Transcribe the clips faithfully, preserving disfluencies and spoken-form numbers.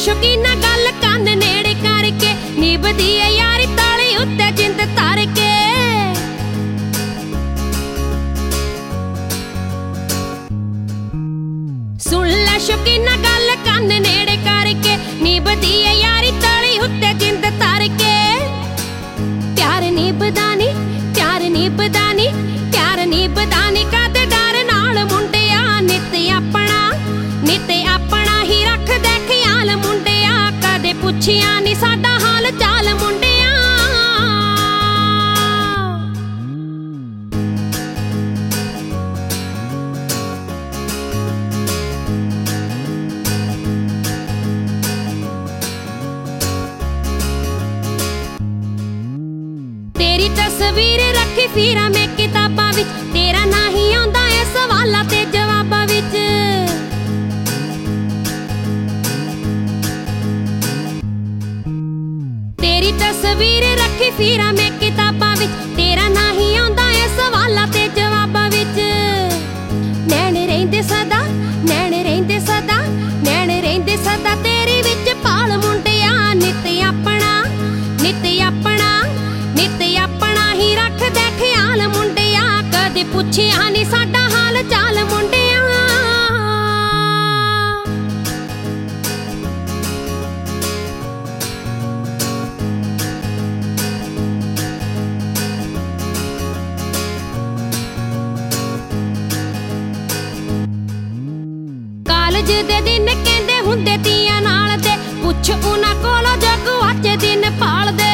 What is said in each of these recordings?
शौकीना गल कंन नेड़े करके निभदी है यारी ताली उत्ते जिंद तर के। सुन लै शौकीना गल कंन नेड़े करके निभदी है यारी ताली उत्ते जिंद तर के। प्यार निभदा नी प्यार निभदा नी प्यार निभदा नी कदे डर नाल मुंडिया नित अपना नित अपना ही रख दे ख्याल मुंडिया कदे पुछिया नी साडा हाल चाल मुंडिया। तेरी तस्वीर रखी फिरा में किताबां विच तेरा ना ही आंदा है सवालां ते जवाबां विच। तेरी तस्वीर रखी फिरा में किताबां विच तेरा ना ही आंदा है सवालां ते जवाबां विच। नैन रहिंदे सदा नैन रहिंदे सदा नैन रहिंदे सदा तेरी विच पाल मुंडिया नित अपना नित अपना नित अपना ही रख दे ख्याल मुंडिया कदे पुछिया नी साडा हाल चाल मुंडिया। कालज दे दिन कहंदे हुंदे तियां नाल दे पुछ उन्हां कोलों जग अज दिन पाल दे।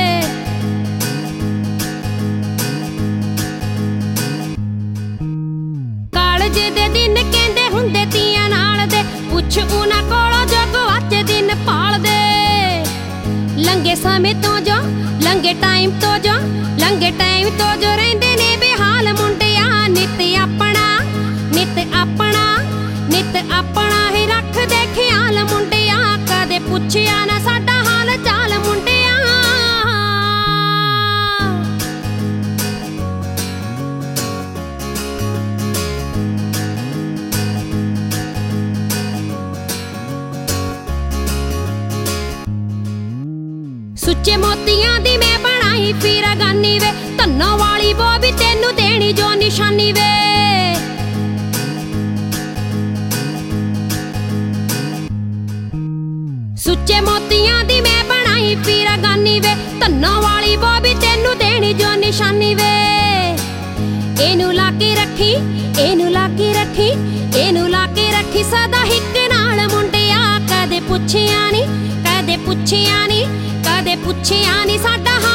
कालज दे दिन कहंदे हुंदे तियां नाल दे पुछ उन्हां कोलों जग अज दिन पाल दे। लंघे समय तो जो लंघे टाइम तो जो लंघे टाइम तो जो रहिंदे ने बेहाल मुंडिया नित अपना नित अपना नित अपना ही रख दे ख्याल मुंडिया कदे पुछिया ना साडा हाल चाल मुंडिया। सुच्चे मोतियां दी मैं बनाई फिरा गानी वे धन्नों वाली वो भी तेनू देनी जो निशानी वे। सुच्चे मोतियां दी मैं बनाई फिरा गानी वे धन्नों वाली वो भी तेनू देनी जो निशानी वे। एनू ला के रखी एनू ला के रखी एनू ला के रखी सदा हिक नाल मुंडिया कदे पुछिया नी कदे पुछिया नी कदे पुछिया नी साडा